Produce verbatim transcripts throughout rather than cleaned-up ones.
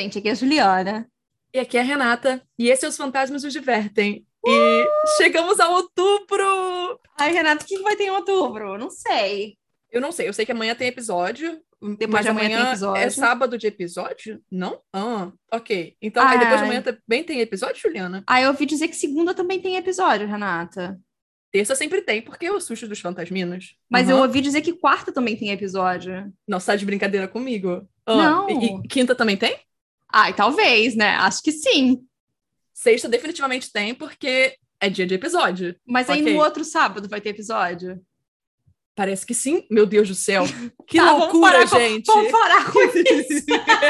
gente, aqui é a Juliana. E aqui é a Renata. E esse é Os Fantasmas Nos Divertem. E chegamos a outubro! Ai, Renata, o que vai ter em outubro? Não sei. Eu não sei, eu sei que amanhã tem episódio, Depois mas de amanhã tem amanhã é episódio. sábado de episódio? Não? Ah, ok. Então, aí depois de amanhã Ai, também tem episódio, Juliana? ai, eu ouvi dizer que segunda também tem episódio, Renata. Terça sempre tem, porque é o susto dos fantasminos. Mas eu Aham. ouvi dizer que quarta também tem episódio. Não, sai de brincadeira comigo. Ah, e, Não. e quinta também tem? Ai, talvez, né? Acho que sim. Sexta definitivamente tem, porque é dia de episódio. Mas aí no Ok. outro sábado vai ter episódio. Parece que sim. Meu Deus do céu. Que Tá, vamos loucura, parar com, gente. vamos parar com isso.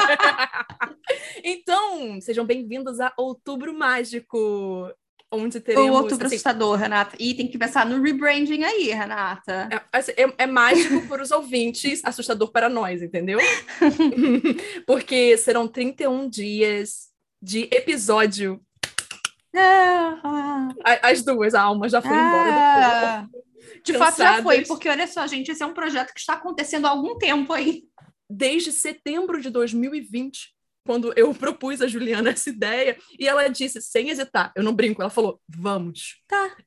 Então, sejam bem-vindos a Outubro Mágico, onde O teremos, outubro assim, assustador, Renata. E tem que pensar no rebranding aí, Renata. é, assim, é- é mágico para os ouvintes, assustador para nós, entendeu? Porque serão trinta e um dias de episódio. Ah, A- As duas, a alma já foi embora do ah. corpo, De fato já foi, cansadas. porque olha só, gente, esse é um projeto que está acontecendo há algum tempo aí. Desde setembro de dois mil e vinte, quando eu propus a Juliana essa ideia, e ela disse, sem hesitar, eu não brinco, ela falou, vamos. Tá.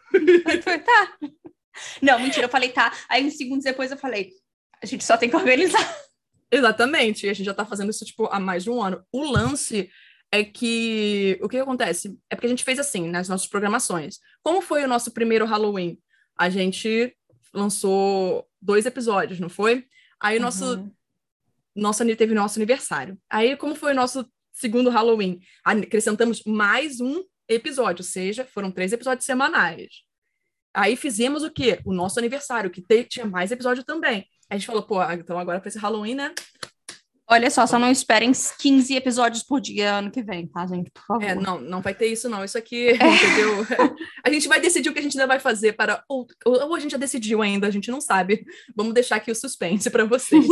Tá. Não, mentira, eu falei tá. Aí uns segundos depois eu falei, a gente só tem que organizar. Exatamente, e a gente já tá fazendo isso, tipo, há mais de um ano. O lance é que, o que acontece? É porque a gente fez assim, nas nossas programações. Como foi o nosso primeiro Halloween? A gente lançou dois episódios, não foi? Aí o nosso, Uhum. nosso, teve nosso aniversário. Aí, como foi o nosso segundo Halloween? Acrescentamos mais um episódio, ou seja, foram três episódios semanais. Aí fizemos o quê? O nosso aniversário, que te, tinha mais episódio também. A gente falou, pô, então agora para esse Halloween, né? Olha só, só não esperem quinze episódios por dia ano que vem, tá, gente? Por favor. É, não, não vai ter isso, não. Isso aqui, entendeu? A gente vai decidir o que a gente ainda vai fazer para. Ou, ou a gente já decidiu ainda, a gente não sabe. Vamos deixar aqui o suspense para vocês.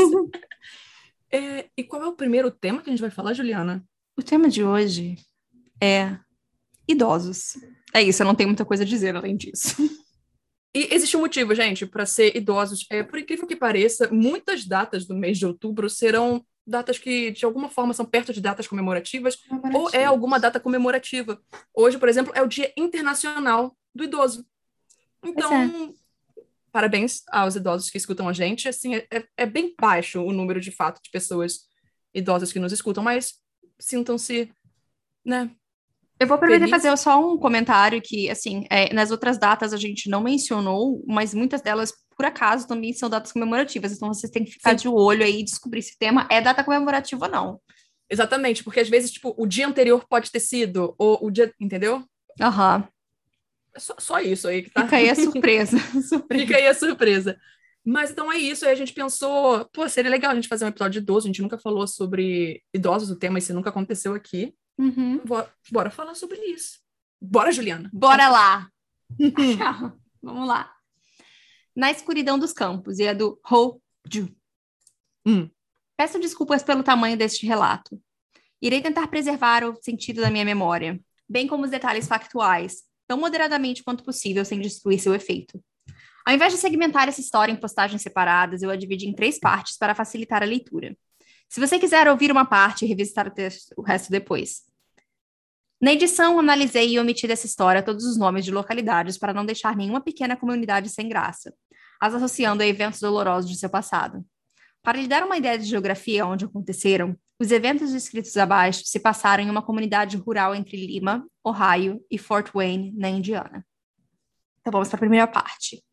É, e qual é o primeiro tema que a gente vai falar, Juliana? O tema de hoje é idosos. É isso, eu não tenho muita coisa a dizer além disso. E existe um motivo, gente, para ser idosos. É, por incrível que pareça, muitas datas do mês de outubro serão datas que, de alguma forma, são perto de datas comemorativas, ou é alguma data comemorativa. Hoje, por exemplo, é o Dia Internacional do Idoso. Pois é. Então, parabéns aos idosos que escutam a gente. Assim, é, é- é bem baixo o número, de fato, de pessoas idosas que nos escutam, mas sintam-se, né, Eu vou aproveitar e felizes. fazer só um comentário que, assim, é, nas outras datas a gente não mencionou, mas muitas delas, por acaso, também são datas comemorativas. Então vocês têm que ficar Sim. de olho aí e descobrir se o tema é data comemorativa ou não. Exatamente, porque às vezes, tipo, o dia anterior pode ter sido, ou o dia, entendeu? Aham. É só, só isso aí que tá. Fica aí a surpresa. Surpresa. Fica aí a surpresa. Mas então é isso, aí a gente pensou, pô, seria legal a gente fazer um episódio de idoso, a gente nunca falou sobre idosos, o tema, isso nunca aconteceu aqui. Uhum. Bora, bora falar sobre isso. Bora, Juliana. Bora lá. Vamos lá. Na escuridão dos campos, e é do Ho Ju. Hum. Peço desculpas pelo tamanho deste relato. Irei tentar preservar o sentido da minha memória, bem como os detalhes factuais, tão moderadamente quanto possível, sem destruir seu efeito. Ao invés de segmentar essa história em postagens separadas, eu a dividi em três partes para facilitar a leitura. Se você quiser ouvir uma parte e revisitar o, texto, o resto depois. Na edição, analisei e omiti dessa história todos os nomes de localidades para não deixar nenhuma pequena comunidade sem graça, as associando a eventos dolorosos de seu passado. Para lhe dar uma ideia de geografia onde aconteceram, os eventos descritos abaixo se passaram em uma comunidade rural entre Lima, Ohio e Fort Wayne, na Indiana. Então vamos para a primeira parte.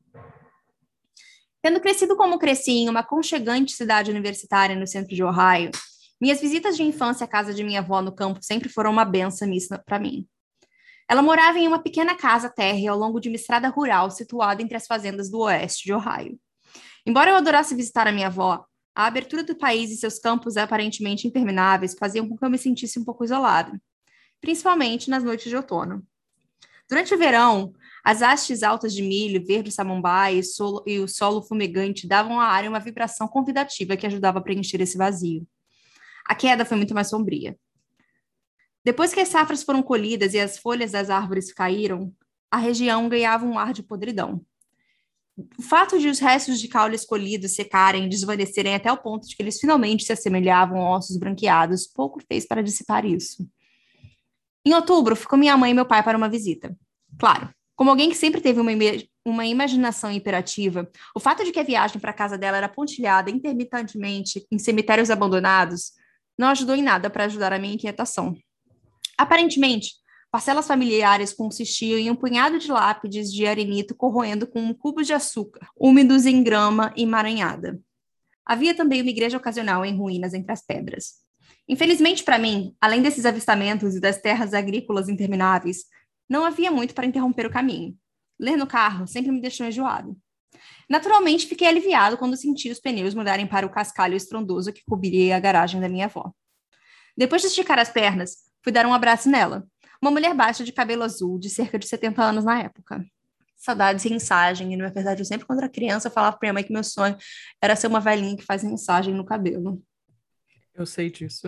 Tendo crescido como cresci em uma aconchegante cidade universitária no centro de Ohio, minhas visitas de infância à casa de minha avó no campo sempre foram uma benção para mim. Ela morava em uma pequena casa térrea ao longo de uma estrada rural situada entre as fazendas do oeste de Ohio. Embora eu adorasse visitar a minha avó, a abertura do país e seus campos aparentemente intermináveis faziam com que eu me sentisse um pouco isolada, principalmente nas noites de outono. Durante o verão, as hastes altas de milho, verde samambaia e, solo, e o solo fumegante davam à área uma vibração convidativa que ajudava a preencher esse vazio. A queda foi muito mais sombria. Depois que as safras foram colhidas e as folhas das árvores caíram, a região ganhava um ar de podridão. O fato de os restos de caule escolhido secarem e desvanecerem até o ponto de que eles finalmente se assemelhavam a ossos branqueados pouco fez para dissipar isso. Em outubro, fui com minha mãe e meu pai para uma visita. Claro, como alguém que sempre teve uma, ima- uma imaginação imperativa, o fato de que a viagem para a casa dela era pontilhada intermitentemente em cemitérios abandonados não ajudou em nada para ajudar a minha inquietação. Aparentemente, parcelas familiares consistiam em um punhado de lápides de arenito corroendo com um cubo de açúcar, úmidos em grama emaranhada. Havia também uma igreja ocasional em ruínas entre as pedras. Infelizmente para mim, além desses avistamentos e das terras agrícolas intermináveis, não havia muito para interromper o caminho. Ler no carro sempre me deixou enjoado. Naturalmente, fiquei aliviado quando senti os pneus mudarem para o cascalho estrondoso que cobria a garagem da minha avó. Depois de esticar as pernas, fui dar um abraço nela, uma mulher baixa de cabelo azul, de cerca de setenta anos na época. Saudades de rinsagem, e na verdade eu sempre quando era criança falava pra minha mãe que meu sonho era ser uma velhinha que faz rinsagem no cabelo. Eu sei disso.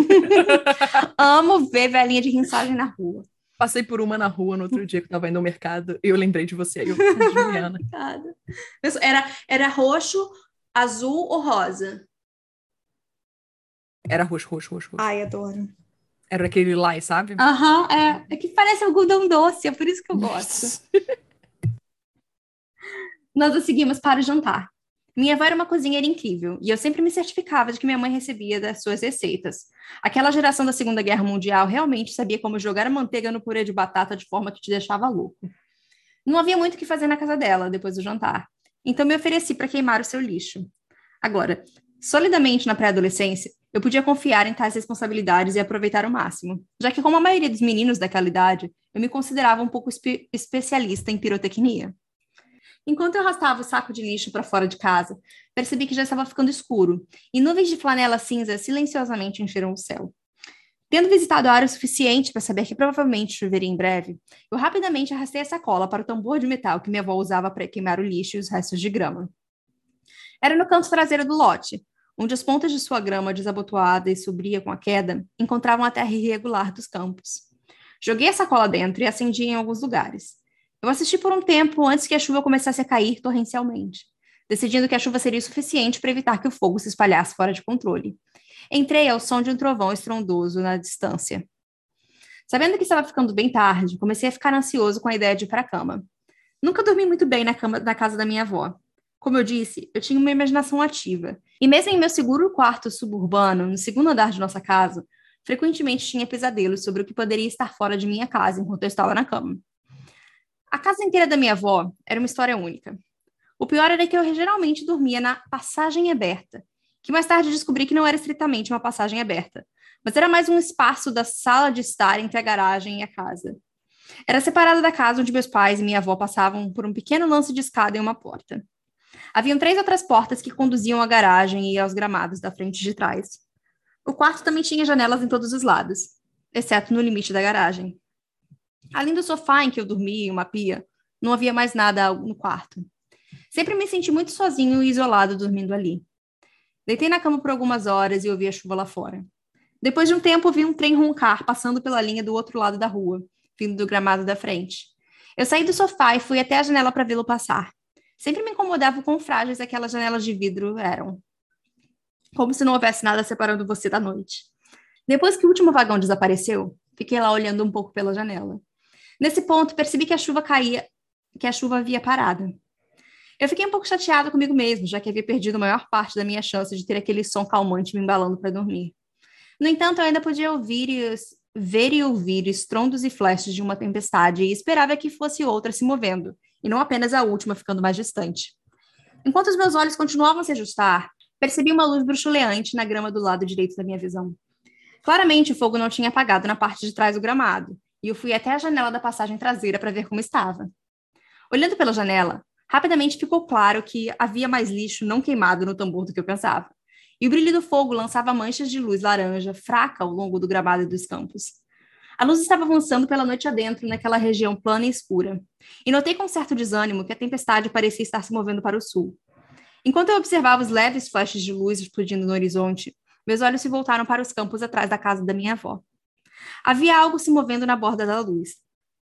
Amo ver velhinha de rinsagem na rua. Passei por uma na rua no outro dia que eu tava indo ao mercado e eu lembrei de você. Eu, Juliana. Obrigada. Era, era roxo, azul ou rosa? Era roxo, roxo, roxo, roxo. Ai, adoro. Era aquele lilás, sabe? Aham, uhum, é. É que parece algodão doce, é por isso que eu gosto. Nós a seguimos para o jantar. Minha avó era uma cozinheira incrível, e eu sempre me certificava de que minha mãe recebia das suas receitas. Aquela geração da Segunda Guerra Mundial realmente sabia como jogar a manteiga no purê de batata de forma que te deixava louco. Não havia muito o que fazer na casa dela depois do jantar, então me ofereci para queimar o seu lixo. Agora, solidamente na pré-adolescência, eu podia confiar em tais responsabilidades e aproveitar o máximo, já que, como a maioria dos meninos daquela idade, eu me considerava um pouco espe- especialista em pirotecnia. Enquanto eu arrastava o saco de lixo para fora de casa, percebi que já estava ficando escuro, e nuvens de flanela cinza silenciosamente encheram o céu. Tendo visitado a área o suficiente para saber que provavelmente choveria em breve, eu rapidamente arrastei a sacola para o tambor de metal que minha avó usava para queimar o lixo e os restos de grama. Era no canto traseiro do lote, onde as pontas de sua grama desabotoada e sobria com a queda encontravam a terra irregular dos campos. Joguei a sacola dentro e acendi em alguns lugares. Eu assisti por um tempo antes que a chuva começasse a cair torrencialmente, decidindo que a chuva seria o suficiente para evitar que o fogo se espalhasse fora de controle. Entrei ao som de um trovão estrondoso na distância. Sabendo que estava ficando bem tarde, comecei a ficar ansioso com a ideia de ir para a cama. Nunca dormi muito bem na cama da casa da minha avó. Como eu disse, eu tinha uma imaginação ativa. E mesmo em meu seguro quarto suburbano, no segundo andar de nossa casa, frequentemente tinha pesadelos sobre o que poderia estar fora de minha casa enquanto eu estava na cama. A casa inteira da minha avó era uma história única. O pior era que eu geralmente dormia na passagem aberta, que mais tarde descobri que não era estritamente uma passagem aberta, mas era mais um espaço da sala de estar entre a garagem e a casa. Era separada da casa onde meus pais e minha avó passavam por um pequeno lance de escada e uma porta. Haviam três outras portas que conduziam à garagem e aos gramados da frente de trás. O quarto também tinha janelas em todos os lados, exceto no limite da garagem. Além do sofá em que eu dormia e uma pia, não havia mais nada no quarto. Sempre me senti muito sozinho e isolado dormindo ali. Deitei na cama por algumas horas e ouvi a chuva lá fora. Depois de um tempo, vi um trem roncar passando pela linha do outro lado da rua, vindo do gramado da frente. Eu saí do sofá e fui até a janela para vê-lo passar. Sempre me incomodava o quão frágeis aquelas janelas de vidro eram. Como se não houvesse nada separando você da noite. Depois que o último vagão desapareceu, fiquei lá olhando um pouco pela janela. Nesse ponto, percebi que a chuva caía, que a chuva havia parado. Eu fiquei um pouco chateada comigo mesmo, já que havia perdido a maior parte da minha chance de ter aquele som calmante me embalando para dormir. No entanto, eu ainda podia ouvir e ver e ouvir estrondos e flashes de uma tempestade e esperava que fosse outra se movendo, e não apenas a última ficando mais distante. Enquanto os meus olhos continuavam a se ajustar, percebi uma luz bruxuleante na grama do lado direito da minha visão. Claramente, o fogo não tinha apagado na parte de trás do gramado, e eu fui até a janela da passagem traseira para ver como estava. Olhando pela janela, rapidamente ficou claro que havia mais lixo não queimado no tambor do que eu pensava, e o brilho do fogo lançava manchas de luz laranja fraca ao longo do gramado e dos campos. A luz estava avançando pela noite adentro naquela região plana e escura, e notei com certo desânimo que a tempestade parecia estar se movendo para o sul. Enquanto eu observava os leves flashes de luz explodindo no horizonte, meus olhos se voltaram para os campos atrás da casa da minha avó. Havia algo se movendo na borda da luz.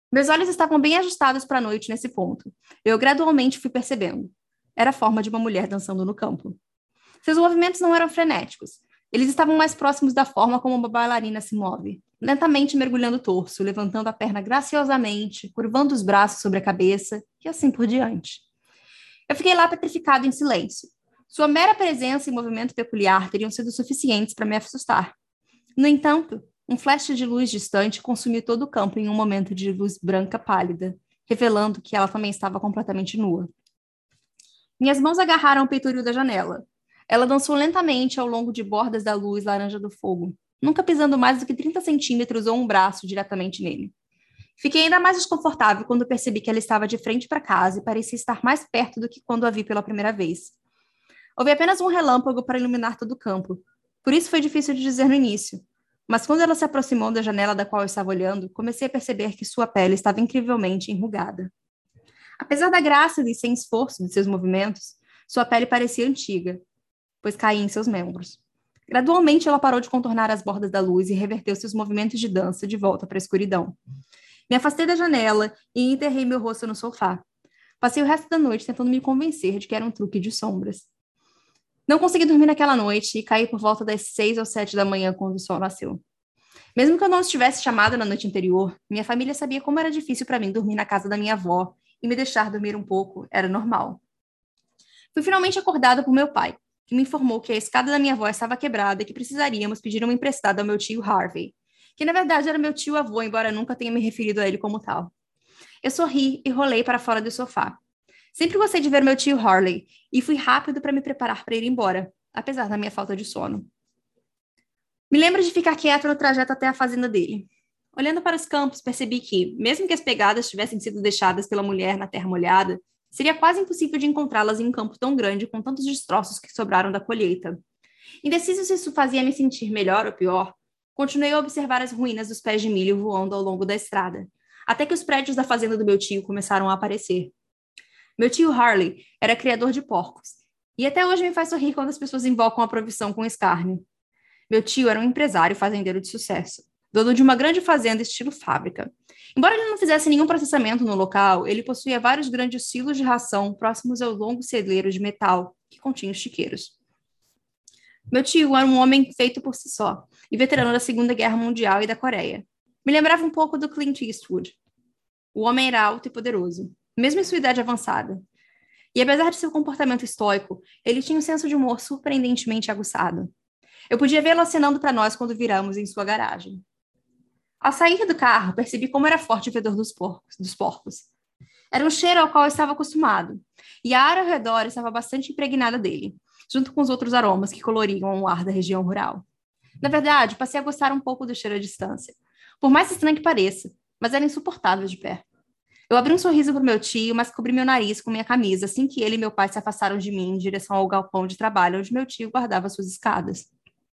Meus olhos estavam bem ajustados para a noite nesse ponto. Eu gradualmente fui percebendo. Era a forma de uma mulher dançando no campo. Seus movimentos não eram frenéticos. Eles estavam mais próximos da forma como uma bailarina se move, lentamente mergulhando o torso, levantando a perna graciosamente, curvando os braços sobre a cabeça e assim por diante. Eu fiquei lá petrificado em silêncio. Sua mera presença e movimento peculiar teriam sido suficientes para me assustar. No entanto, um flash de luz distante consumiu todo o campo em um momento de luz branca pálida, revelando que ela também estava completamente nua. Minhas mãos agarraram o peitoril da janela. Ela dançou lentamente ao longo de bordas da luz laranja do fogo, nunca pisando mais do que trinta centímetros ou um braço diretamente nele. Fiquei ainda mais desconfortável quando percebi que ela estava de frente para casa e parecia estar mais perto do que quando a vi pela primeira vez. Houve apenas um relâmpago para iluminar todo o campo, por isso foi difícil de dizer no início. Mas quando ela se aproximou da janela da qual eu estava olhando, comecei a perceber que sua pele estava incrivelmente enrugada. Apesar da graça e sem esforço de seus movimentos, sua pele parecia antiga, pois caía em seus membros. Gradualmente, ela parou de contornar as bordas da luz e reverteu seus movimentos de dança de volta para a escuridão. Me afastei da janela e enterrei meu rosto no sofá. Passei o resto da noite tentando me convencer de que era um truque de sombras. Não consegui dormir naquela noite e caí por volta das seis ou sete da manhã quando o sol nasceu. Mesmo que eu não estivesse chamada na noite anterior, minha família sabia como era difícil para mim dormir na casa da minha avó e me deixar dormir um pouco era normal. Fui finalmente acordada por meu pai, que me informou que a escada da minha avó estava quebrada e que precisaríamos pedir uma emprestada ao meu tio Harvey, que na verdade era meu tio-avô, embora nunca tenha me referido a ele como tal. Eu sorri e rolei para fora do sofá. Sempre gostei de ver meu tio Harley e fui rápido para me preparar para ir embora, apesar da minha falta de sono. Me lembro de ficar quieta no trajeto até a fazenda dele. Olhando para os campos, percebi que, mesmo que as pegadas tivessem sido deixadas pela mulher na terra molhada, seria quase impossível de encontrá-las em um campo tão grande com tantos destroços que sobraram da colheita. Indeciso se isso fazia me sentir melhor ou pior, continuei a observar as ruínas dos pés de milho voando ao longo da estrada, até que os prédios da fazenda do meu tio começaram a aparecer. Meu tio Harley era criador de porcos, e até hoje me faz sorrir quando as pessoas invocam a profissão com escárnio. Meu tio era um empresário fazendeiro de sucesso, dono de uma grande fazenda estilo fábrica. Embora ele não fizesse nenhum processamento no local, ele possuía vários grandes silos de ração próximos ao longo celeiro de metal que continha os chiqueiros. Meu tio era um homem feito por si só, e veterano da Segunda Guerra Mundial e da Coreia. Me lembrava um pouco do Clint Eastwood. O homem era alto e poderoso, mesmo em sua idade avançada. E apesar de seu comportamento estoico, ele tinha um senso de humor surpreendentemente aguçado. Eu podia vê-lo acenando para nós quando viramos em sua garagem. Ao sair do carro, percebi como era forte o fedor dos porcos, dos porcos. Era um cheiro ao qual eu estava acostumado, e a área ao redor estava bastante impregnada dele, junto com os outros aromas que coloriam o ar da região rural. Na verdade, passei a gostar um pouco do cheiro à distância, por mais estranho que pareça, mas era insuportável de perto. Eu abri um sorriso para o meu tio, mas cobri meu nariz com minha camisa assim que ele e meu pai se afastaram de mim em direção ao galpão de trabalho onde meu tio guardava suas escadas.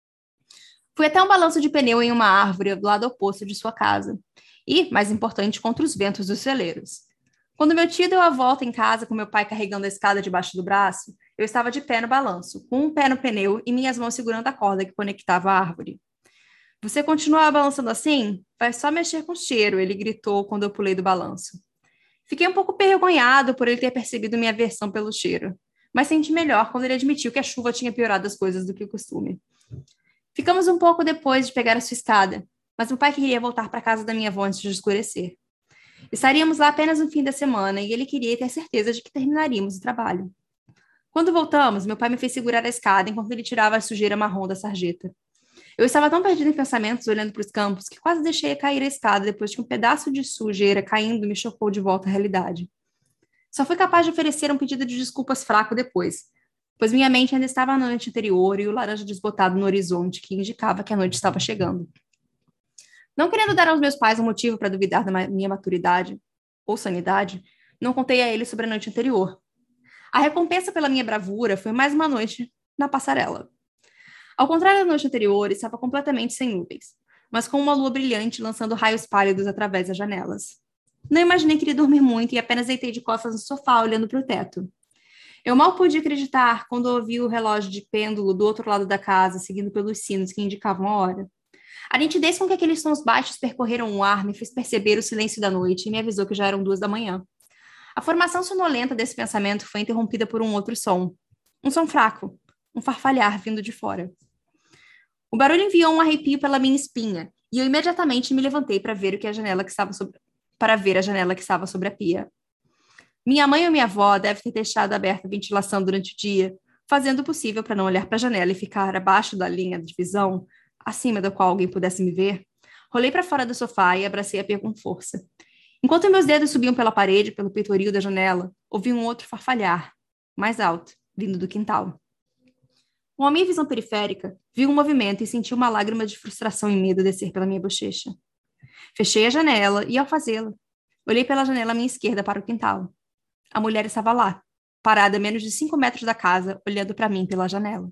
Fui até um balanço de pneu em uma árvore do lado oposto de sua casa e, mais importante, contra os ventos dos celeiros. Quando meu tio deu a volta em casa com meu pai carregando a escada debaixo do braço, eu estava de pé no balanço, com um pé no pneu e minhas mãos segurando a corda que conectava a árvore. Você continua balançando assim? Vai só mexer com o cheiro, ele gritou quando eu pulei do balanço. Fiquei um pouco envergonhado por ele ter percebido minha aversão pelo cheiro, mas senti melhor quando ele admitiu que a chuva tinha piorado as coisas do que o costume. Ficamos um pouco depois de pegar a sua escada, mas meu pai queria voltar para a casa da minha avó antes de escurecer. Estaríamos lá apenas no fim da semana e ele queria ter certeza de que terminaríamos o trabalho. Quando voltamos, meu pai me fez segurar a escada enquanto ele tirava a sujeira marrom da sarjeta. Eu estava tão perdido em pensamentos olhando para os campos que quase deixei cair a escada depois que um pedaço de sujeira caindo me chocou de volta à realidade. Só fui capaz de oferecer um pedido de desculpas fraco depois, pois minha mente ainda estava na noite anterior e o laranja desbotado no horizonte que indicava que a noite estava chegando. Não querendo dar aos meus pais um motivo para duvidar da minha maturidade ou sanidade, não contei a eles sobre a noite anterior. A recompensa pela minha bravura foi mais uma noite na passarela. Ao contrário da noite anterior, estava completamente sem nuvens, mas com uma lua brilhante lançando raios pálidos através das janelas. Não imaginei que iria dormir muito e apenas deitei de costas no sofá, olhando para o teto. Eu mal pude acreditar quando ouvi o relógio de pêndulo do outro lado da casa, seguindo pelos sinos que indicavam a hora. A nitidez com que aqueles sons baixos percorreram o ar me fez perceber o silêncio da noite e me avisou que já eram duas da manhã. A formação sonolenta desse pensamento foi interrompida por um outro som. Um som fraco, um farfalhar vindo de fora. O barulho enviou um arrepio pela minha espinha, e eu imediatamente me levantei para ver o que a janela que estava sobre... para ver a janela que estava sobre a pia. Minha mãe ou minha avó devem ter deixado aberta a ventilação durante o dia, fazendo o possível para não olhar para a janela e ficar abaixo da linha de visão, acima da qual alguém pudesse me ver. Rolei para fora do sofá e abracei a pia com força. Enquanto meus dedos subiam pela parede, pelo peitoril da janela, ouvi um outro farfalhar, mais alto, vindo do quintal. Com a minha visão periférica, vi um movimento e senti uma lágrima de frustração e medo descer pela minha bochecha. Fechei a janela e, ao fazê-lo, olhei pela janela à minha esquerda para o quintal. A mulher estava lá, parada a menos de cinco metros da casa, olhando para mim pela janela.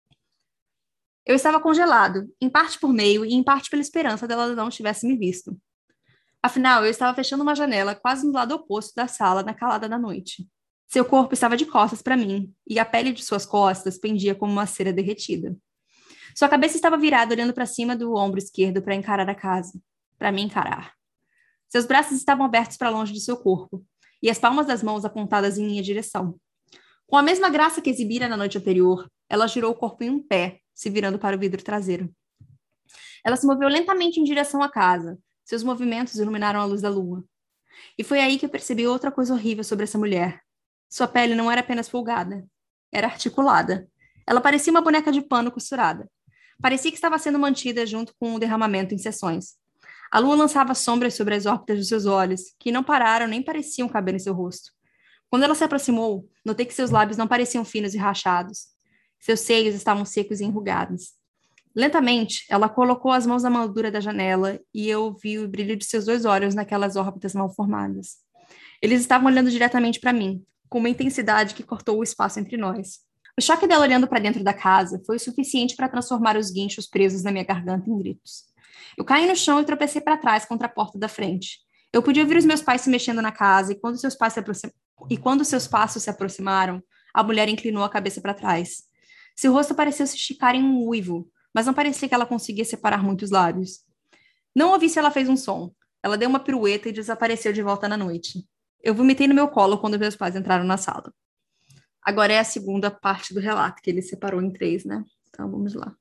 Eu estava congelado, em parte por meio e em parte pela esperança dela não tivesse me visto. Afinal, eu estava fechando uma janela quase no lado oposto da sala na calada da noite. Seu corpo estava de costas para mim, e a pele de suas costas pendia como uma cera derretida. Sua cabeça estava virada olhando para cima do ombro esquerdo para encarar a casa, para me encarar. Seus braços estavam abertos para longe de seu corpo, e as palmas das mãos apontadas em minha direção. Com a mesma graça que exibira na noite anterior, ela girou o corpo em um pé, se virando para o vidro traseiro. Ela se moveu lentamente em direção à casa. Seus movimentos iluminaram a luz da lua. E foi aí que eu percebi outra coisa horrível sobre essa mulher. Sua pele não era apenas folgada, era articulada. Ela parecia uma boneca de pano costurada. Parecia que estava sendo mantida junto com o derramamento em seções. A lua lançava sombras sobre as órbitas dos seus olhos, que não pararam nem pareciam caber em seu rosto. Quando ela se aproximou, notei que seus lábios não pareciam finos e rachados. Seus seios estavam secos e enrugados. Lentamente, ela colocou as mãos na moldura da janela e eu vi o brilho de seus dois olhos naquelas órbitas mal formadas. Eles estavam olhando diretamente para mim, com uma intensidade que cortou o espaço entre nós. O choque dela olhando para dentro da casa foi o suficiente para transformar os guinchos presos na minha garganta em gritos. Eu caí no chão e tropecei para trás contra a porta da frente. Eu podia ouvir os meus pais se mexendo na casa e quando seus, pais se aproxim... e quando seus passos se aproximaram, a mulher inclinou a cabeça para trás. Seu rosto pareceu se esticar em um uivo, mas não parecia que ela conseguia separar muitos lábios. Não ouvi se ela fez um som. Ela deu uma pirueta e desapareceu de volta na noite. Eu vomitei no meu colo quando meus pais entraram na sala. Agora é a segunda parte do relato, que ele separou em três, né? Então, vamos lá.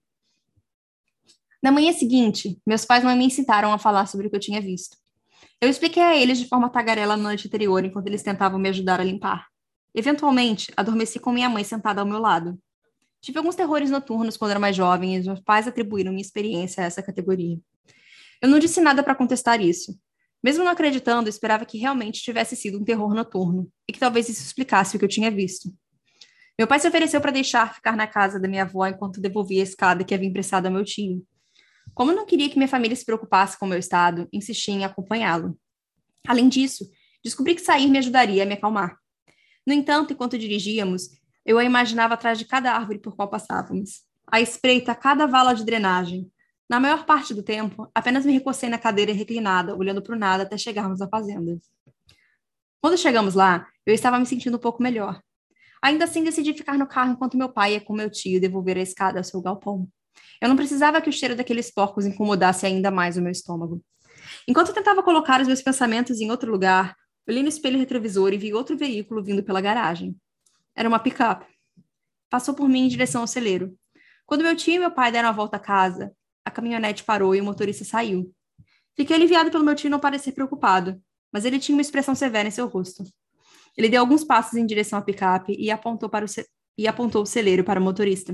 Na manhã seguinte, meus pais não me incitaram a falar sobre o que eu tinha visto. Eu expliquei a eles de forma tagarela na noite anterior, enquanto eles tentavam me ajudar a limpar. Eventualmente, adormeci com minha mãe sentada ao meu lado. Tive alguns terrores noturnos quando era mais jovem e meus pais atribuíram minha experiência a essa categoria. Eu não disse nada para contestar isso. Mesmo não acreditando, esperava que realmente tivesse sido um terror noturno e que talvez isso explicasse o que eu tinha visto. Meu pai se ofereceu para deixar ficar na casa da minha avó enquanto devolvia a escada que havia emprestado ao meu tio. Como eu não queria que minha família se preocupasse com o meu estado, insisti em acompanhá-lo. Além disso, descobri que sair me ajudaria a me acalmar. No entanto, enquanto dirigíamos, eu a imaginava atrás de cada árvore por qual passávamos, à espreita cada vala de drenagem. Na maior parte do tempo, apenas me recostei na cadeira reclinada, olhando para o nada até chegarmos à fazenda. Quando chegamos lá, eu estava me sentindo um pouco melhor. Ainda assim, decidi ficar no carro enquanto meu pai ia com meu tio devolver a escada ao seu galpão. Eu não precisava que o cheiro daqueles porcos incomodasse ainda mais o meu estômago. Enquanto eu tentava colocar os meus pensamentos em outro lugar, olhei no espelho retrovisor e vi outro veículo vindo pela garagem. Era uma picape. Passou por mim em direção ao celeiro. Quando meu tio e meu pai deram a volta à casa, a caminhonete parou e o motorista saiu. Fiquei aliviado pelo meu tio não parecer preocupado, mas ele tinha uma expressão severa em seu rosto. Ele deu alguns passos em direção à picape e apontou, para o ce... e apontou o celeiro para o motorista.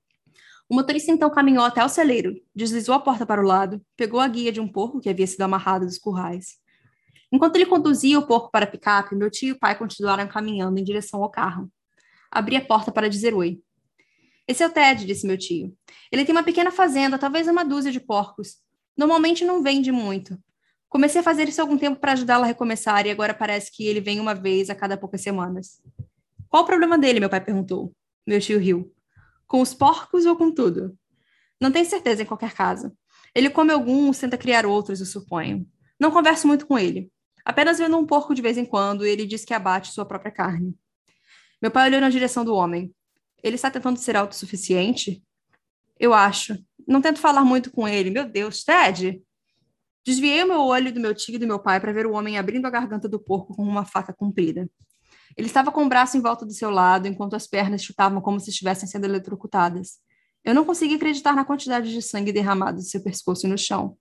O motorista então caminhou até o celeiro, deslizou a porta para o lado, pegou a guia de um porco que havia sido amarrado dos currais. Enquanto ele conduzia o porco para a picape, meu tio e o pai continuaram caminhando em direção ao carro. Abri a porta para dizer oi. Esse é o Ted, disse meu tio. Ele tem uma pequena fazenda, talvez uma dúzia de porcos. Normalmente não vende muito. Comecei a fazer isso há algum tempo para ajudá-lo a recomeçar e agora parece que ele vem uma vez a cada poucas semanas. Qual o problema dele? Meu pai perguntou. Meu tio riu. Com os porcos ou com tudo? Não tenho certeza em qualquer caso. Ele come alguns, tenta criar outros, eu suponho. Não converso muito com ele. Apenas vendo um porco de vez em quando e ele diz que abate sua própria carne. Meu pai olhou na direção do homem. Ele está tentando ser autossuficiente? Eu acho. Não tento falar muito com ele. Meu Deus, Ted! Desviei o meu olho do meu tio e do meu pai para ver o homem abrindo a garganta do porco com uma faca comprida. Ele estava com o braço em volta do seu lado, enquanto as pernas chutavam como se estivessem sendo eletrocutadas. Eu não conseguia acreditar na quantidade de sangue derramado de seu pescoço no chão.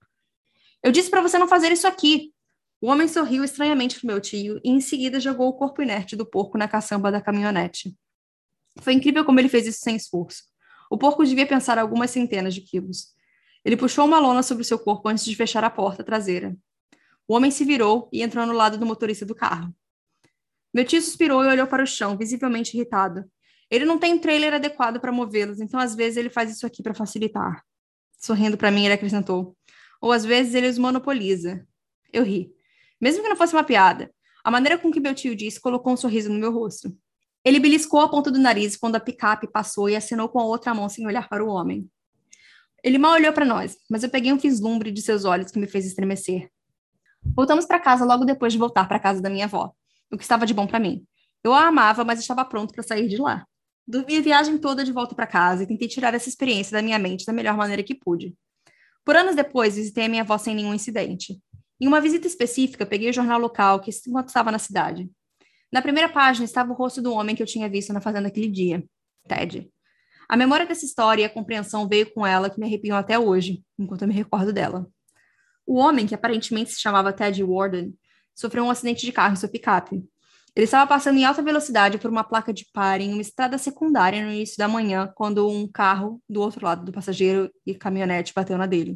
Eu disse para você não fazer isso aqui! O homem sorriu estranhamente para meu tio e em seguida jogou o corpo inerte do porco na caçamba da caminhonete. Foi incrível como ele fez isso sem esforço. O porco devia pensar algumas centenas de quilos. Ele puxou uma lona sobre o seu corpo antes de fechar a porta traseira. O homem se virou e entrou no lado do motorista do carro. Meu tio suspirou e olhou para o chão, visivelmente irritado. Ele não tem um trailer adequado para movê-los, então às vezes ele faz isso aqui para facilitar. Sorrindo para mim, ele acrescentou. Ou às vezes ele os monopoliza. Eu ri. Mesmo que não fosse uma piada, a maneira com que meu tio disse colocou um sorriso no meu rosto. Ele beliscou a ponta do nariz quando a picape passou e acenou com a outra mão sem olhar para o homem. Ele mal olhou para nós, mas eu peguei um vislumbre de seus olhos que me fez estremecer. Voltamos para casa logo depois de voltar para a casa da minha avó, o que estava de bom para mim. Eu a amava, mas estava pronto para sair de lá. Dormi a viagem toda de volta para casa e tentei tirar essa experiência da minha mente da melhor maneira que pude. Por anos depois, visitei a minha avó sem nenhum incidente. Em uma visita específica, peguei o jornal local que enquanto estava na cidade. Na primeira página estava o rosto do homem que eu tinha visto na fazenda aquele dia, Ted. A memória dessa história e a compreensão veio com ela que me arrepiam até hoje, enquanto eu me recordo dela. O homem, que aparentemente se chamava Ted Warden, sofreu um acidente de carro em sua picape. Ele estava passando em alta velocidade por uma placa de pare em uma estrada secundária no início da manhã, quando um carro do outro lado do passageiro e caminhonete bateu na dele.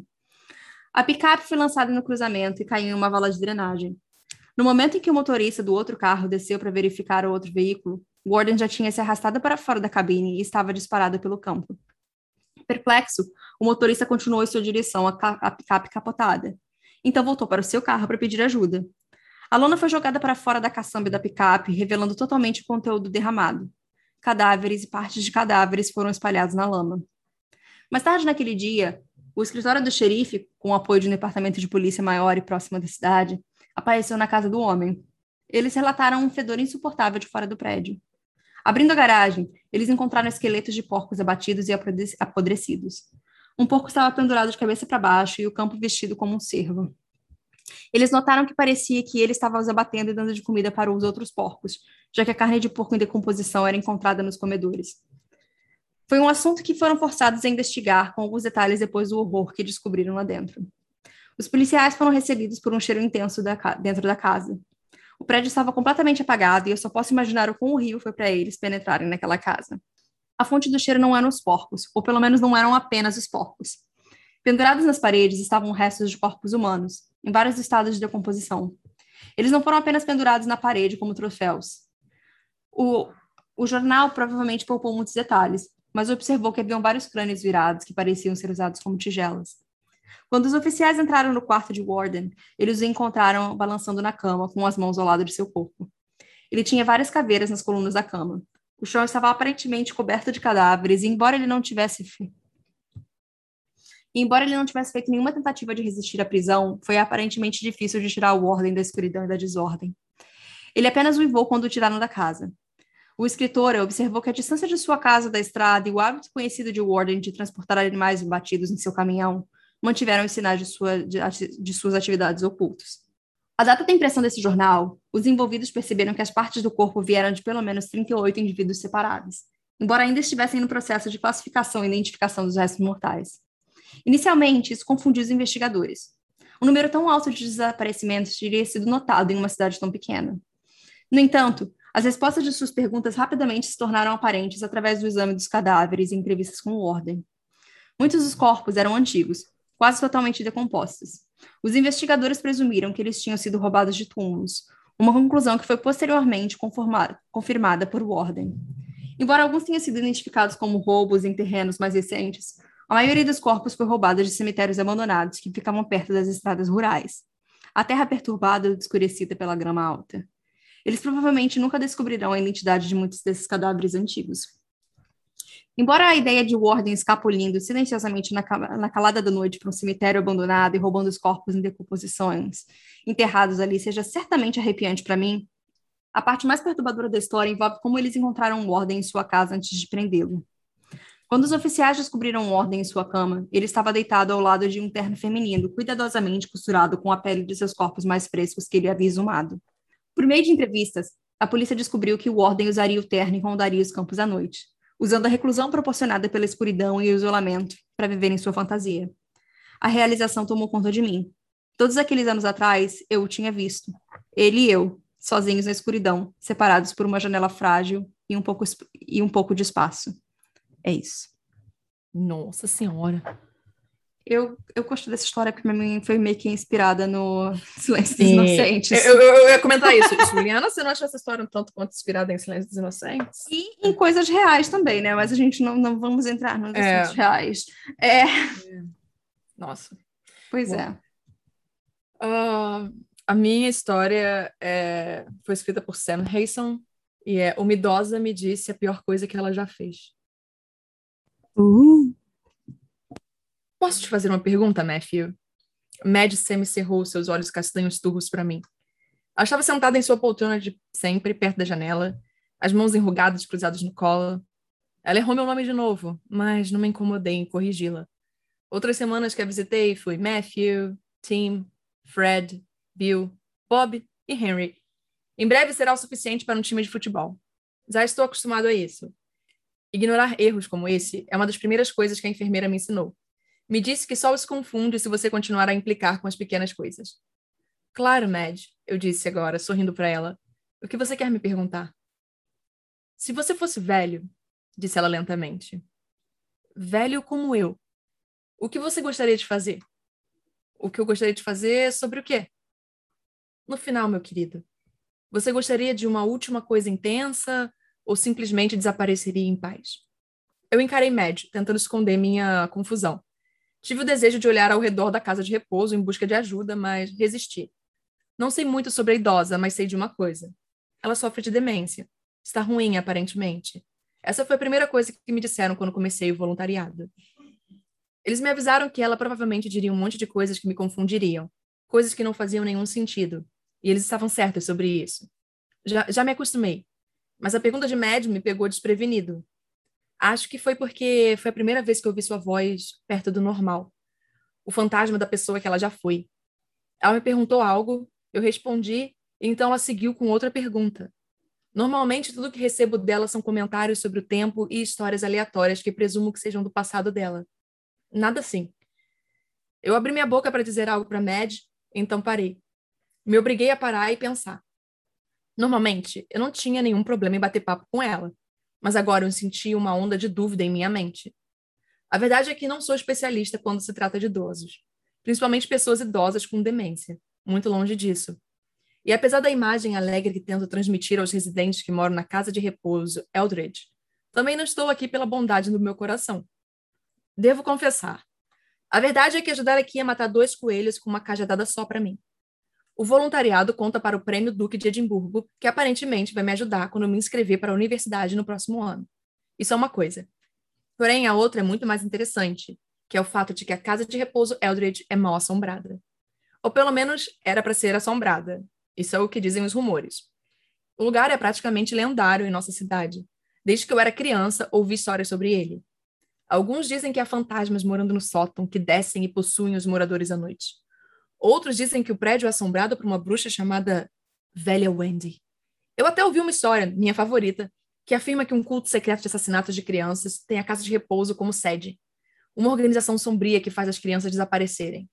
A picape foi lançada no cruzamento e caiu em uma vala de drenagem. No momento em que o motorista do outro carro desceu para verificar o outro veículo, Warden já tinha se arrastado para fora da cabine e estava disparado pelo campo. Perplexo, o motorista continuou em sua direção à picape capotada. Então voltou para o seu carro para pedir ajuda. A lona foi jogada para fora da caçamba da picape, revelando totalmente o conteúdo derramado. Cadáveres e partes de cadáveres foram espalhados na lama. Mais tarde naquele dia, o escritório do xerife, com o apoio de um departamento de polícia maior e próximo da cidade, apareceu na casa do homem. Eles relataram um fedor insuportável de fora do prédio. Abrindo a garagem, eles encontraram esqueletos de porcos abatidos e apodrecidos. Um porco estava pendurado de cabeça para baixo e o campo vestido como um cervo. Eles notaram que parecia que ele estava os abatendo e dando de comida para os outros porcos, já que a carne de porco em decomposição era encontrada nos comedores. Foi um assunto que foram forçados a investigar com alguns detalhes depois do horror que descobriram lá dentro. Os policiais foram recebidos por um cheiro intenso da ca... dentro da casa. O prédio estava completamente apagado e eu só posso imaginar o quão horrível foi para eles penetrarem naquela casa. A fonte do cheiro não eram os porcos, ou pelo menos não eram apenas os porcos. Pendurados nas paredes estavam restos de corpos humanos, em vários estados de decomposição. Eles não foram apenas pendurados na parede como troféus. O, o jornal provavelmente poupou muitos detalhes, mas observou que haviam vários crânios virados que pareciam ser usados como tigelas. Quando os oficiais entraram no quarto de Warden, eles o encontraram balançando na cama, com as mãos ao lado de seu corpo. Ele tinha várias caveiras nas colunas da cama. O chão estava aparentemente coberto de cadáveres, e embora ele não tivesse fe... e embora ele não tivesse feito nenhuma tentativa de resistir à prisão, foi aparentemente difícil de tirar o Warden da escuridão e da desordem. Ele apenas uivou quando o tiraram da casa. O escritor observou que a distância de sua casa da estrada e o hábito conhecido de Warden de transportar animais batidos em seu caminhão mantiveram os sinais de, sua, de, de suas atividades ocultas. A data da impressão desse jornal, os envolvidos perceberam que as partes do corpo vieram de pelo menos trinta e oito indivíduos separados, embora ainda estivessem no processo de classificação e identificação dos restos mortais. Inicialmente, isso confundiu os investigadores. Um número tão alto de desaparecimentos teria sido notado em uma cidade tão pequena. No entanto, as respostas de suas perguntas rapidamente se tornaram aparentes através do exame dos cadáveres e entrevistas com o Warden. Muitos dos corpos eram antigos, quase totalmente decompostos. Os investigadores presumiram que eles tinham sido roubados de túmulos, uma conclusão que foi posteriormente confirmada por Warden. Embora alguns tenham sido identificados como roubos em terrenos mais recentes, a maioria dos corpos foi roubada de cemitérios abandonados que ficavam perto das estradas rurais. A terra perturbada e obscurecida pela grama alta. Eles provavelmente nunca descobrirão a identidade de muitos desses cadáveres antigos. Embora a ideia de Warden escapulindo silenciosamente na, na calada da noite para um cemitério abandonado e roubando os corpos em decomposições enterrados ali seja certamente arrepiante para mim, a parte mais perturbadora da história envolve como eles encontraram Warden em sua casa antes de prendê-lo. Quando os oficiais descobriram ordem em sua cama, ele estava deitado ao lado de um terno feminino, cuidadosamente costurado com a pele de seus corpos mais frescos que ele havia exumado. Por meio de entrevistas, a polícia descobriu que o Warden usaria o terno e rondaria os campos à noite, usando a reclusão proporcionada pela escuridão e o isolamento para viver em sua fantasia. A realização tomou conta de mim. Todos aqueles anos atrás, eu o tinha visto. Ele e eu, sozinhos na escuridão, separados por uma janela frágil e um pouco, e um pouco de espaço. É isso. Nossa Senhora. Eu, eu gosto dessa história porque minha mãe foi meio que inspirada no Silêncio dos Inocentes. Eu, eu, eu ia comentar isso. Juliana, você não acha essa história um tanto quanto inspirada em Silêncio dos Inocentes? E em coisas reais também, né? Mas a gente não, não vamos entrar nos É. assuntos reais. É. Nossa. Pois Bom. é. Uh, a minha história é, foi escrita por Sam Hayson e é Uma idosa me disse a pior coisa que ela já fez. Uh. Posso te fazer uma pergunta, Matthew? Mad semicerrou seus olhos castanhos turvos para mim. Ela estava sentada em sua poltrona de sempre, perto da janela, as mãos enrugadas cruzadas no colo. Ela errou meu nome de novo, mas não me incomodei em corrigi-la. Outras semanas que a visitei fui Matthew, Tim, Fred, Bill, Bob e Henry. Em breve será o suficiente para um time de futebol. Já estou acostumado a isso. Ignorar erros como esse é uma das primeiras coisas que a enfermeira me ensinou. Me disse que só os confunde se você continuar a implicar com as pequenas coisas. Claro, Mad, eu disse agora, sorrindo para ela. O que você quer me perguntar? Se você fosse velho, disse ela lentamente. Velho como eu. O que você gostaria de fazer? O que eu gostaria de fazer sobre o quê? No final, meu querido, você gostaria de uma última coisa intensa ou simplesmente desapareceria em paz? Eu encarei Mad, tentando esconder minha confusão. Tive o desejo de olhar ao redor da casa de repouso em busca de ajuda, mas resisti. Não sei muito sobre a idosa, mas sei de uma coisa. Ela sofre de demência. Está ruim, aparentemente. Essa foi a primeira coisa que me disseram quando comecei o voluntariado. Eles me avisaram que ela provavelmente diria um monte de coisas que me confundiriam, coisas que não faziam nenhum sentido, e eles estavam certos sobre isso. Já, já me acostumei, mas a pergunta de Mad me pegou desprevenido. Acho que foi porque foi a primeira vez que eu ouvi sua voz perto do normal, o fantasma da pessoa que ela já foi. Ela me perguntou algo, eu respondi, e então ela seguiu com outra pergunta. Normalmente, tudo que recebo dela são comentários sobre o tempo e histórias aleatórias que presumo que sejam do passado dela. Nada assim. Eu abri minha boca para dizer algo para Mad, então parei. Me obriguei a parar e pensar. Normalmente, eu não tinha nenhum problema em bater papo com ela, mas agora eu senti uma onda de dúvida em minha mente. A verdade é que não sou especialista quando se trata de idosos, principalmente pessoas idosas com demência, muito longe disso. E apesar da imagem alegre que tento transmitir aos residentes que moram na casa de repouso Eldridge, também não estou aqui pela bondade do meu coração. Devo confessar. A verdade é que ajudar aqui é matar dois coelhos com uma cajadada só para mim. O voluntariado conta para o Prêmio Duque de Edimburgo, que aparentemente vai me ajudar quando eu me inscrever para a universidade no próximo ano. Isso é uma coisa. Porém, a outra é muito mais interessante, que é o fato de que a casa de repouso Eldridge é mal assombrada. Ou pelo menos era para ser assombrada. Isso é o que dizem os rumores. O lugar é praticamente lendário em nossa cidade. Desde que eu era criança, ouvi histórias sobre ele. Alguns dizem que há fantasmas morando no sótão que descem e possuem os moradores à noite. Outros dizem que o prédio é assombrado por uma bruxa chamada Velha Wendy. Eu até ouvi uma história, minha favorita, que afirma que um culto secreto de assassinatos de crianças tem a casa de repouso como sede. Uma organização sombria que faz as crianças desaparecerem.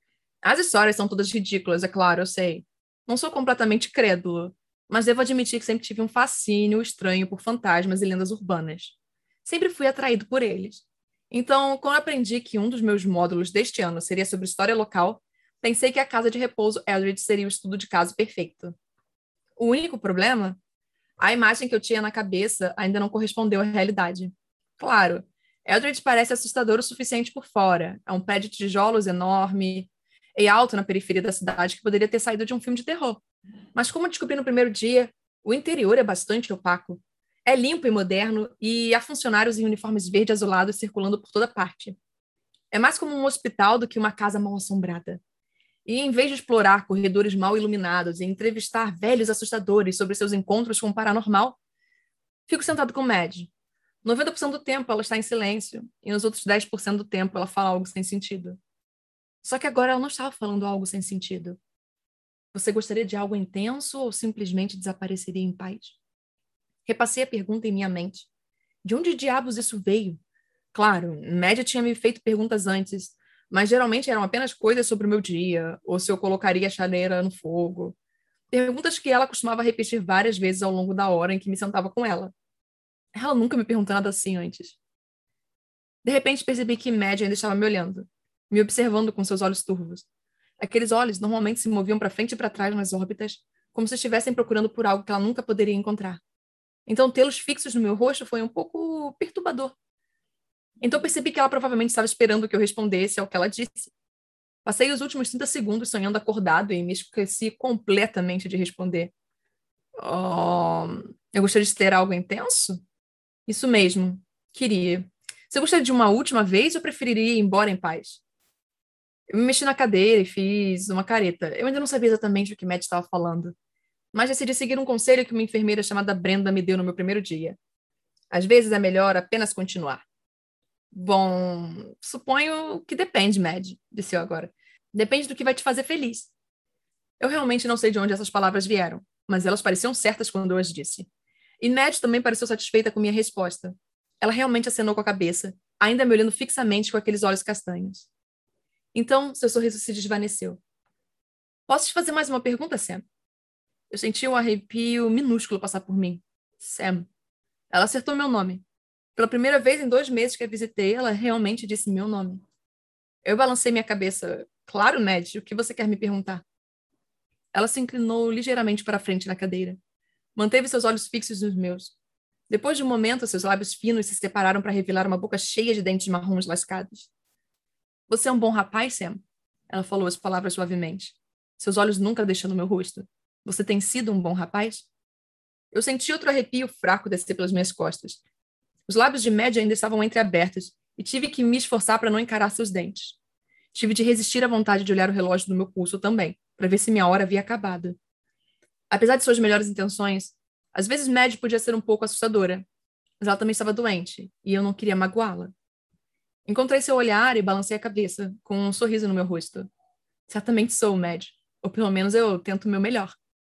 As histórias são todas ridículas, é claro, eu sei. Não sou completamente crédulo, mas devo admitir que sempre tive um fascínio estranho por fantasmas e lendas urbanas. Sempre fui atraído por eles. Então, quando aprendi que um dos meus módulos deste ano seria sobre história local, pensei que a casa de repouso Eldridge seria o estudo de caso perfeito. O único problema? A imagem que eu tinha na cabeça ainda não correspondeu à realidade. Claro, Eldridge parece assustador o suficiente por fora. É um prédio de tijolos enorme e alto na periferia da cidade que poderia ter saído de um filme de terror. Mas como descobri no primeiro dia, o interior é bastante opaco. É limpo e moderno e há funcionários em uniformes verde azulados circulando por toda parte. É mais como um hospital do que uma casa mal assombrada. E em vez de explorar corredores mal iluminados e entrevistar velhos assustadores sobre seus encontros com o paranormal, fico sentado com Mad. noventa por cento do tempo ela está em silêncio, e nos outros dez por cento do tempo ela fala algo sem sentido. Só que agora ela não estava falando algo sem sentido. Você gostaria de algo intenso ou simplesmente desapareceria em paz? Repassei a pergunta em minha mente. De onde diabos isso veio? Claro, Média tinha me feito perguntas antes, mas geralmente eram apenas coisas sobre o meu dia, ou se eu colocaria a chaleira no fogo. Perguntas que ela costumava repetir várias vezes ao longo da hora em que me sentava com ela. Ela nunca me perguntou nada assim antes. De repente percebi que Média ainda estava me olhando, me observando com seus olhos turvos. Aqueles olhos normalmente se moviam para frente e para trás nas órbitas, como se estivessem procurando por algo que ela nunca poderia encontrar. Então, tê-los fixos no meu rosto foi um pouco perturbador. Então, percebi que ela provavelmente estava esperando que eu respondesse ao que ela disse. Passei os últimos trinta segundos sonhando acordado e me esqueci completamente de responder. Oh, eu gostaria de ter algo intenso? Isso mesmo, queria. Você gostaria de uma última vez ou preferiria ir embora em paz? Eu me mexi na cadeira e fiz uma careta. Eu ainda não sabia exatamente o que Matt estava falando, mas decidi seguir um conselho que uma enfermeira chamada Brenda me deu no meu primeiro dia. Às vezes é melhor apenas continuar. Bom, suponho que depende, Mad, disse eu agora. Depende do que vai te fazer feliz. Eu realmente não sei de onde essas palavras vieram, mas elas pareciam certas quando eu as disse. E Mad também pareceu satisfeita com minha resposta. Ela realmente acenou com a cabeça, ainda me olhando fixamente com aqueles olhos castanhos. Então, seu sorriso se desvaneceu. Posso te fazer mais uma pergunta, Sam? Eu senti um arrepio minúsculo passar por mim. Sam. Ela acertou meu nome. Pela primeira vez em dois meses que a visitei, ela realmente disse meu nome. Eu balancei minha cabeça. Claro, Mad, o que você quer me perguntar? Ela se inclinou ligeiramente para a frente na cadeira. Manteve seus olhos fixos nos meus. Depois de um momento, seus lábios finos se separaram para revelar uma boca cheia de dentes marrons lascados. Você é um bom rapaz, Sam? Ela falou as palavras suavemente. Seus olhos nunca deixando meu rosto. Você tem sido um bom rapaz? Eu senti outro arrepio fraco descer pelas minhas costas. Os lábios de Mad ainda estavam entreabertos e tive que me esforçar para não encarar seus dentes. Tive de resistir à vontade de olhar o relógio do meu pulso também, para ver se minha hora havia acabado. Apesar de suas melhores intenções, às vezes Mad podia ser um pouco assustadora, mas ela também estava doente, e eu não queria magoá-la. Encontrei seu olhar e balancei a cabeça, com um sorriso no meu rosto. Certamente sou, Mad, ou pelo menos eu tento o meu melhor.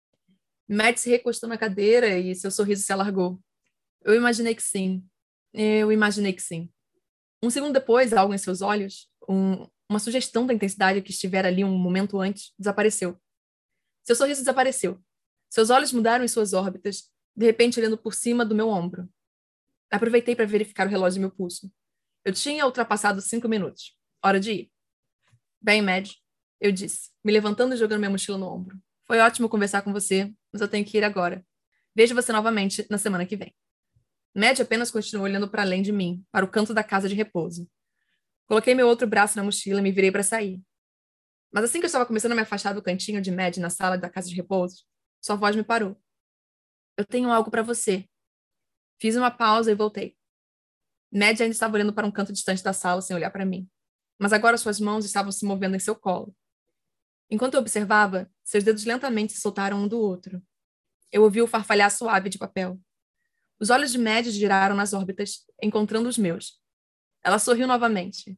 Mad se recostou na cadeira e seu sorriso se alargou. Eu imaginei que sim. Eu imaginei que sim. Um segundo depois, algo em seus olhos, um, uma sugestão da intensidade que estivera ali um momento antes, desapareceu. Seu sorriso desapareceu. Seus olhos mudaram em suas órbitas, de repente olhando por cima do meu ombro. Aproveitei para verificar o relógio do meu pulso. Eu tinha ultrapassado cinco minutos. Hora de ir. Bem, Mad, eu disse, me levantando e jogando minha mochila no ombro. Foi ótimo conversar com você, mas eu tenho que ir agora. Vejo você novamente na semana que vem. Mad apenas continuou olhando para além de mim, para o canto da casa de repouso. Coloquei meu outro braço na mochila e me virei para sair. Mas assim que eu estava começando a me afastar do cantinho de Mad na sala da casa de repouso, sua voz me parou. Eu tenho algo para você. Fiz uma pausa e voltei. Mad ainda estava olhando para um canto distante da sala sem olhar para mim. Mas agora suas mãos estavam se movendo em seu colo. Enquanto eu observava, seus dedos lentamente se soltaram um do outro. Eu ouvi o farfalhar suave de papel. Os olhos de Mad giraram nas órbitas, encontrando os meus. Ela sorriu novamente.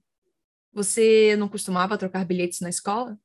Você não costumava trocar bilhetes na escola?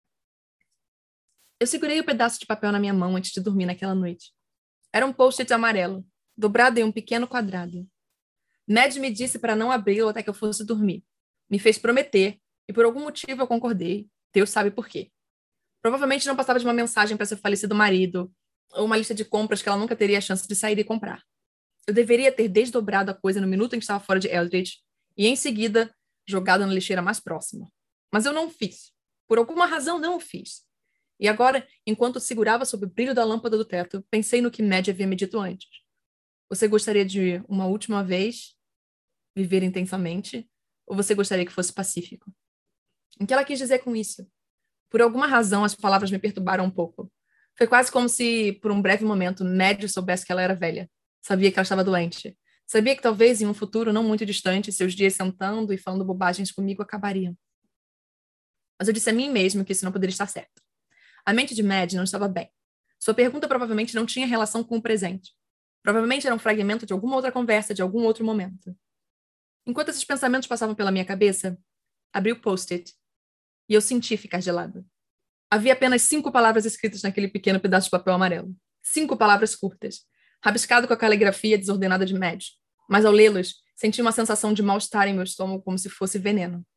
Eu segurei o pedaço de papel na minha mão antes de dormir naquela noite. Era um post-it amarelo, dobrado em um pequeno quadrado. Mad me disse para não abri-lo até que eu fosse dormir. Me fez prometer, e por algum motivo eu concordei. Deus sabe por quê. Provavelmente não passava de uma mensagem para seu falecido marido, ou uma lista de compras que ela nunca teria a chance de sair e comprar. Eu deveria ter desdobrado a coisa no minuto em que estava fora de Eldridge, e em seguida jogado na lixeira mais próxima. Mas eu não o fiz. Por alguma razão não o fiz. E agora, enquanto segurava sob o brilho da lâmpada do teto, pensei no que Mad havia me dito antes. Você gostaria de, uma última vez, viver intensamente? Ou você gostaria que fosse pacífico? O que ela quis dizer com isso? Por alguma razão, as palavras me perturbaram um pouco. Foi quase como se, por um breve momento, Mad soubesse que ela era velha. Sabia que ela estava doente. Sabia que talvez, em um futuro não muito distante, seus dias sentando e falando bobagens comigo acabariam. Mas eu disse a mim mesmo que isso não poderia estar certo. A mente de Mad não estava bem. Sua pergunta provavelmente não tinha relação com o presente. Provavelmente era um fragmento de alguma outra conversa, de algum outro momento. Enquanto esses pensamentos passavam pela minha cabeça, abri o post-it e eu senti ficar gelado. Havia apenas cinco palavras escritas naquele pequeno pedaço de papel amarelo. Cinco palavras curtas, rabiscado com a caligrafia desordenada de Mad. Mas ao lê-los, senti uma sensação de mal-estar em meu estômago como se fosse veneno.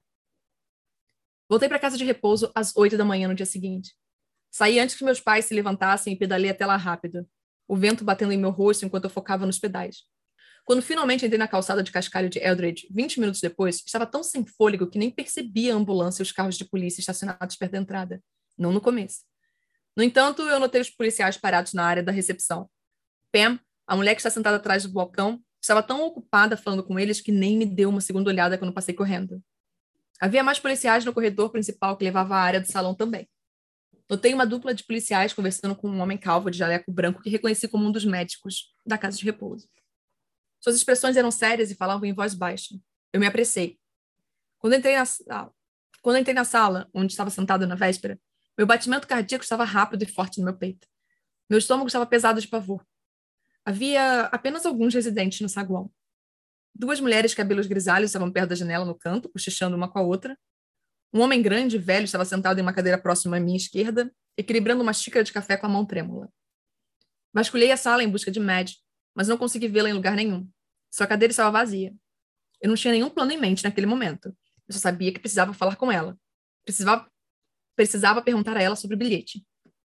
Voltei para casa de repouso às oito da manhã no dia seguinte. Saí antes que meus pais se levantassem e pedalei até lá rápido, o vento batendo em meu rosto enquanto eu focava nos pedais. Quando finalmente entrei na calçada de cascalho de Eldridge, vinte minutos depois, estava tão sem fôlego que nem percebi a ambulância e os carros de polícia estacionados perto da entrada. Não no começo. No entanto, eu notei os policiais parados na área da recepção. Pam, a mulher que está sentada atrás do balcão, estava tão ocupada falando com eles que nem me deu uma segunda olhada quando passei correndo. Havia mais policiais no corredor principal que levava à área do salão também. Notei uma dupla de policiais conversando com um homem calvo de jaleco branco que reconheci como um dos médicos da casa de repouso. Suas expressões eram sérias e falavam em voz baixa. Eu me apressei. Quando entrei na sala, quando entrei na sala onde estava sentado na véspera, meu batimento cardíaco estava rápido e forte no meu peito. Meu estômago estava pesado de pavor. Havia apenas alguns residentes no saguão. Duas mulheres de cabelos grisalhos estavam perto da janela no canto, cochichando uma com a outra. Um homem grande e velho estava sentado em uma cadeira próxima à minha esquerda, equilibrando uma xícara de café com a mão trêmula. Vasculhei a sala em busca de Mad, mas não consegui vê-la em lugar nenhum. Sua cadeira estava vazia. Eu não tinha nenhum plano em mente naquele momento. Eu só sabia que precisava falar com ela. Precisava, precisava perguntar a ela sobre o bilhete.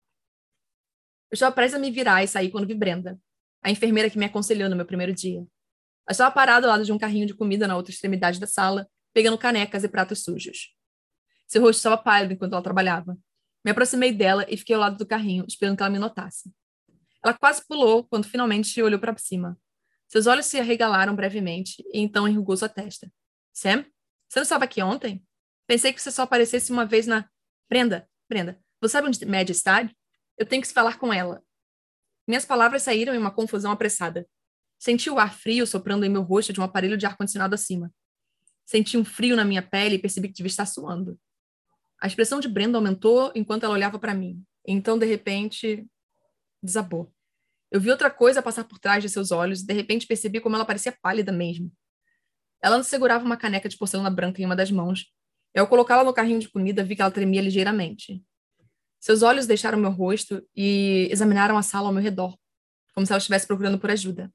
Eu estava prestes a me virar e sair quando vi Brenda, a enfermeira que me aconselhou no meu primeiro dia. Ela estava parada ao lado de um carrinho de comida na outra extremidade da sala, pegando canecas e pratos sujos. Seu rosto estava pálido enquanto ela trabalhava. Me aproximei dela e fiquei ao lado do carrinho, esperando que ela me notasse. Ela quase pulou quando finalmente olhou para cima. Seus olhos se arregalaram brevemente e então enrugou sua testa. Sam, você não estava aqui ontem? Pensei que você só aparecesse uma vez na... Brenda, Brenda, você sabe onde Mad está? Eu tenho que se falar com ela. Minhas palavras saíram em uma confusão apressada. Senti o ar frio soprando em meu rosto de um aparelho de ar-condicionado acima. Senti um frio na minha pele e percebi que devia estar suando. A expressão de Brenda aumentou enquanto ela olhava para mim. Então, de repente, desabou. Eu vi outra coisa passar por trás de seus olhos e, de repente, percebi como ela parecia pálida mesmo. Ela segurava uma caneca de porcelana branca em uma das mãos. E, ao colocá-la no carrinho de comida, vi que ela tremia ligeiramente. Seus olhos deixaram meu rosto e examinaram a sala ao meu redor, como se ela estivesse procurando por ajuda.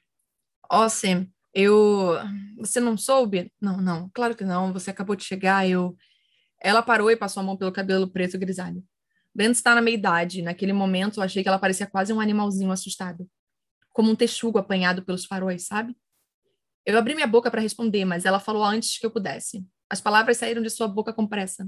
Oh, Sam, eu... Você não soube? Não, não, claro que não. Você acabou de chegar, eu... Ela parou e passou a mão pelo cabelo preto e grisalho. Brenda está na meia-idade. Naquele momento, eu achei que ela parecia quase um animalzinho assustado. Como um texugo apanhado pelos faróis, sabe? Eu abri minha boca para responder, mas ela falou antes que eu pudesse. As palavras saíram de sua boca com pressa.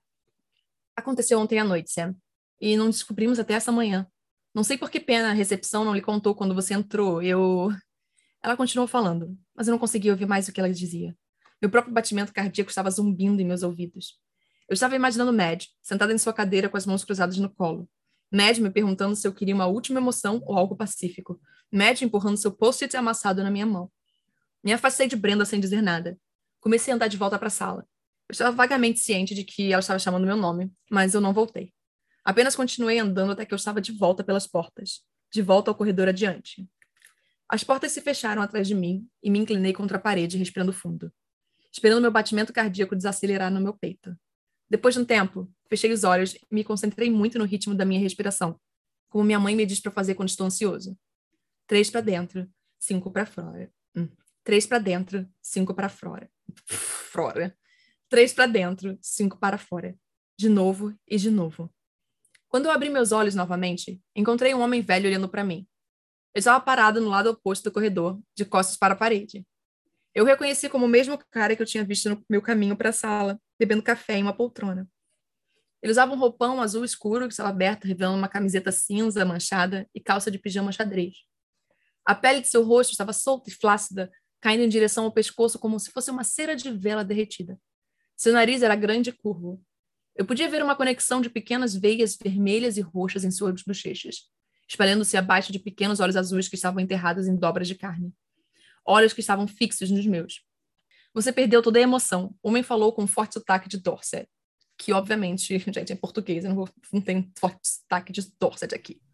Aconteceu ontem à noite, Sam. E não descobrimos até essa manhã. Não sei por que pena a recepção não lhe contou quando você entrou. Eu... Ela continuou falando, mas eu não conseguia ouvir mais o que ela dizia. Meu próprio batimento cardíaco estava zumbindo em meus ouvidos. Eu estava imaginando Mad, sentada em sua cadeira com as mãos cruzadas no colo. Mad me perguntando se eu queria uma última emoção ou algo pacífico. Mad empurrando seu post-it amassado na minha mão. Me afastei de Brenda sem dizer nada. Comecei a andar de volta para a sala. Eu estava vagamente ciente de que ela estava chamando meu nome, mas eu não voltei. Apenas continuei andando até que eu estava de volta pelas portas, de volta ao corredor adiante. As portas se fecharam atrás de mim e me inclinei contra a parede, respirando fundo, esperando meu batimento cardíaco desacelerar no meu peito. Depois de um tempo, fechei os olhos e me concentrei muito no ritmo da minha respiração, como minha mãe me diz para fazer quando estou ansioso. Três para dentro, cinco para fora. Hum. Três para dentro, cinco para fora. Fora. Três para dentro, cinco para fora. De novo e de novo. Quando eu abri meus olhos novamente, encontrei um homem velho olhando para mim. Eu estava parado no lado oposto do corredor, de costas para a parede. Eu o reconheci como o mesmo cara que eu tinha visto no meu caminho para a sala, bebendo café em uma poltrona. Ele usava um roupão azul escuro que estava aberto, revelando uma camiseta cinza manchada e calça de pijama xadrez. A pele de seu rosto estava solta e flácida, caindo em direção ao pescoço como se fosse uma cera de vela derretida. Seu nariz era grande e curvo. Eu podia ver uma conexão de pequenas veias vermelhas e roxas em suas bochechas, espalhando-se abaixo de pequenos olhos azuis que estavam enterrados em dobras de carne. Olhos que estavam fixos nos meus. Você perdeu toda a emoção. O homem falou com um forte sotaque de Dorset, que obviamente, gente, é português, eu não, vou, não tem forte sotaque de Dorset aqui.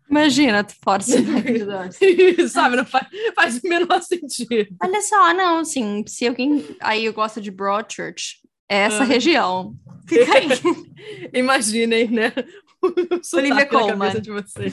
Imagina, tu força sabe, não faz, faz o menor sentido. Olha só, não, assim, se alguém aí gosta de Broadchurch, é essa ah. região. Fica aí. Imaginem, né? Olivia Colman. De vocês.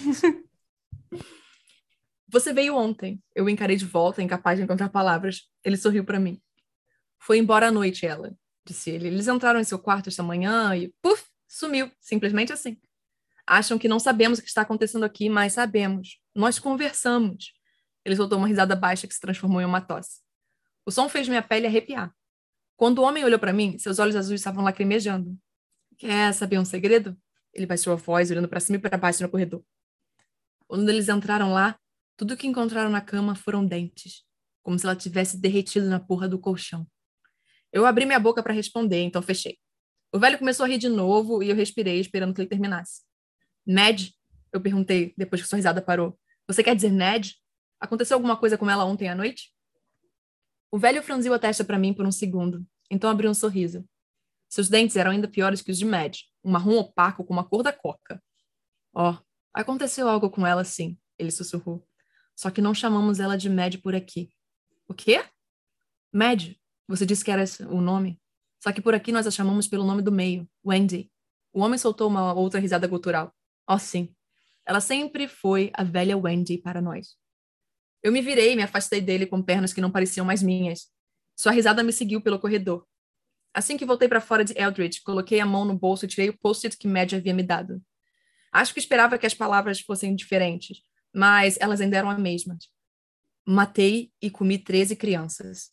Você veio ontem. Eu encarei de volta, incapaz de encontrar palavras. Ele sorriu para mim. Foi embora à noite, ela, disse ele. Eles entraram em seu quarto esta manhã e, puf, sumiu. Simplesmente assim. Acham que não sabemos o que está acontecendo aqui, mas sabemos. Nós conversamos. Ele soltou uma risada baixa que se transformou em uma tosse. O som fez minha pele arrepiar. Quando o homem olhou para mim, seus olhos azuis estavam lacrimejando. Quer saber um segredo? Ele baixou a voz, olhando para cima e para baixo no corredor. Quando eles entraram lá, tudo o que encontraram na cama foram dentes, como se ela tivesse derretido na porra do colchão. Eu abri minha boca para responder, então fechei. O velho começou a rir de novo e eu respirei, esperando que ele terminasse. Ned? Eu perguntei, depois que sua risada parou. Você quer dizer Ned? Aconteceu alguma coisa com ela ontem à noite? O velho franziu a testa para mim por um segundo, então abriu um sorriso. Seus dentes eram ainda piores que os de Mad, um marrom opaco com a cor da coca. Ó, oh, aconteceu algo com ela sim, ele sussurrou. Só que não chamamos ela de Mad por aqui. O quê? Mad, você disse que era o nome. Só que por aqui nós a chamamos pelo nome do meio, Wendy. O homem soltou uma outra risada gutural. Oh, sim. Ela sempre foi a velha Wendy para nós. Eu me virei e me afastei dele com pernas que não pareciam mais minhas. Sua risada me seguiu pelo corredor. Assim que voltei para fora de Eldridge, coloquei a mão no bolso e tirei o post-it que Mad havia me dado. Acho que esperava que as palavras fossem diferentes, mas elas ainda eram as mesmas. Matei e comi treze crianças.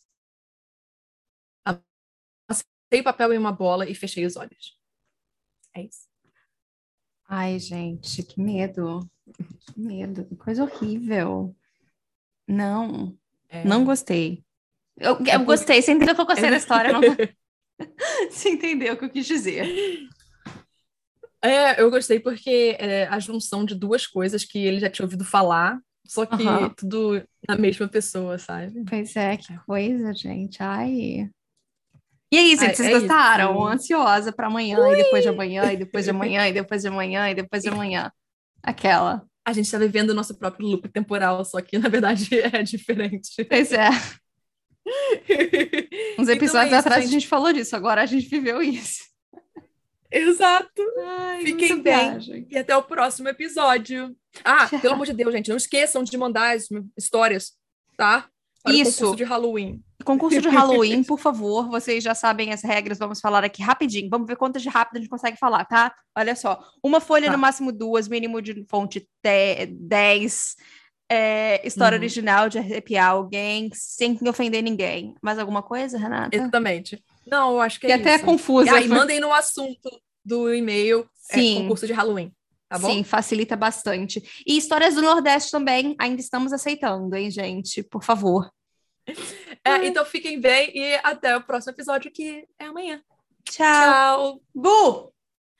Amassei o papel em uma bola e fechei os olhos. É isso. Ai, gente, que medo. Que medo. Que coisa horrível. Não. É... Não gostei. Eu, eu é por... gostei. Você entendeu o que eu gostei é... da história? Não... Você entendeu o que eu quis dizer. É, eu gostei porque é a junção de duas coisas que ele já tinha ouvido falar, só que uhum. tudo na mesma pessoa, sabe? Pois é, que coisa, gente. Ai... E aí, gente, Ai, vocês é gostaram? Isso. Ansiosa para amanhã, Ui! e depois de amanhã, e depois de amanhã, e depois de amanhã, e depois de amanhã. Aquela. A gente está vivendo o nosso próprio loop temporal, só que, na verdade, é diferente. Pois é. Uns episódios então é isso, atrás gente. a gente falou disso, agora a gente viveu isso. Exato. Ai, Fiquem bem. Viagem. E até o próximo episódio. Ah, Tchau. Pelo amor de Deus, gente, não esqueçam de mandar as histórias, tá? Para isso. o concurso de Halloween. Concurso de Halloween, por favor, vocês já sabem as regras, vamos falar aqui rapidinho, vamos ver quantas de rápido a gente consegue falar, tá? Olha só, uma folha, tá. No máximo duas, mínimo de fonte dez, é, história uhum. original de arrepiar alguém, sem ofender ninguém. Mais alguma coisa, Renata? Exatamente. Não, eu acho que é e isso. E até é confusa. E aí, mandem no assunto do e-mail, Sim. É, concurso de Halloween. Tá bom? Sim, facilita bastante. E histórias do Nordeste também, ainda estamos aceitando, hein, gente? Por favor. É, então fiquem bem e até o próximo episódio, que é amanhã. Tchau. Tchau. Bu!